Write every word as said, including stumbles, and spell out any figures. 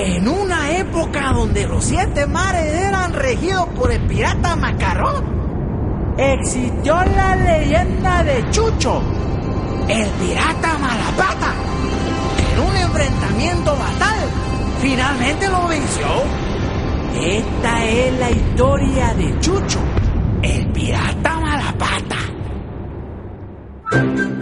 En una época donde los siete mares eran regidos por el pirata Macarrón, existió la leyenda de Chucho, el pirata Malapata, que en un enfrentamiento fatal finalmente lo venció. Esta es la historia de Chucho, el pirata Malapata.